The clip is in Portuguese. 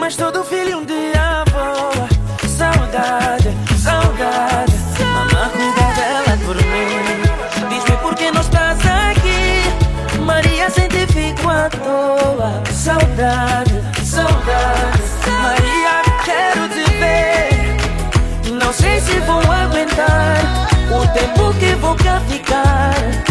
Mas todo filho um dia voa. Saudade, saudade. Mamãe cuida dela por mim. Diz-me por que não estás aqui. Maria, sem ti fico à toa. Saudade, saudade. Maria, quero te ver. Não sei se vou aguentar o tempo que vou cá ficar.